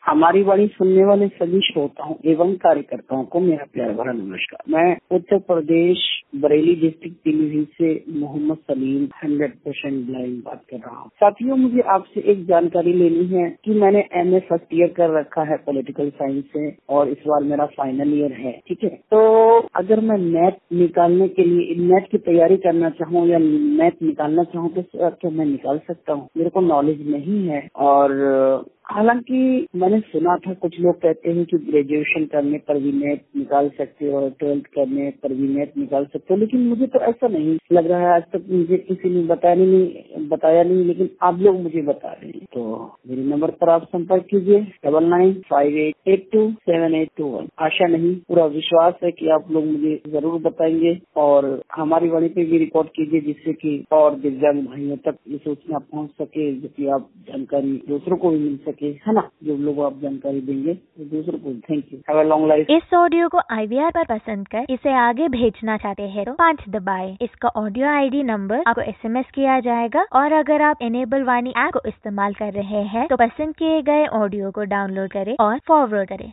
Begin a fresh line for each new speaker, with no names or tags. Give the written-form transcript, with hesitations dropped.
हमारी वाणी सुनने वाले सभी श्रोताओं एवं कार्यकर्ताओं को मेरा प्यार भरा नमस्कार। मैं उत्तर प्रदेश बरेली डिस्ट्रिक्ट पीलीभीत से मोहम्मद सलीम 100% ब्लाइंड बात कर रहा हूँ। साथियों, मुझे आपसे एक जानकारी लेनी है कि मैंने MA फर्स्ट ईयर कर रखा है पॉलिटिकल साइंस से और इस बार मेरा फाइनल ईयर है। ठीक है, तो अगर मैं नेट निकालने के लिए नेट की तैयारी करना चाहूँ या नेट निकालना चाहूँ तो क्या मैं निकाल सकता हूँ? मेरे को नॉलेज नहीं है। और हालांकि मैंने सुना था कुछ लोग कहते हैं कि ग्रेजुएशन करने पर भी नेट निकाल सकते हो और 12th करने पर भी नेट निकाल सकते हो, लेकिन मुझे तो ऐसा नहीं लग रहा है। आज तक मुझे किसी ने बताया नहीं, लेकिन आप लोग मुझे बता रहे हैं। तो मेरे नंबर पर आप संपर्क कीजिए 9958827821। आशा नहीं, पूरा विश्वास है कि आप लोग मुझे जरूर बताएंगे और हमारी वाणी पे भी रिकॉर्ड कीजिए, जिससे कि और दिव्यांग भाइयों तक ये सूचना पहुंच सके, जो कि आप जानकारी दूसरों को भी मिल सके, है ना। जो लोग आप जानकारी देंगे तो दूसरों को। Thank you, have a long life.
इस ऑडियो को IVR पर पसंद कर इसे आगे भेजना चाहते हैं तो 5 दबाएं। इसका ऑडियो ID नंबर आपको SMS किया जाएगा और अगर आप इनेबल वाणी ऐप को इस्तेमाल कर रहे हैं तो पसंद किए गए ऑडियो को डाउनलोड करें और फॉरवर्ड करें।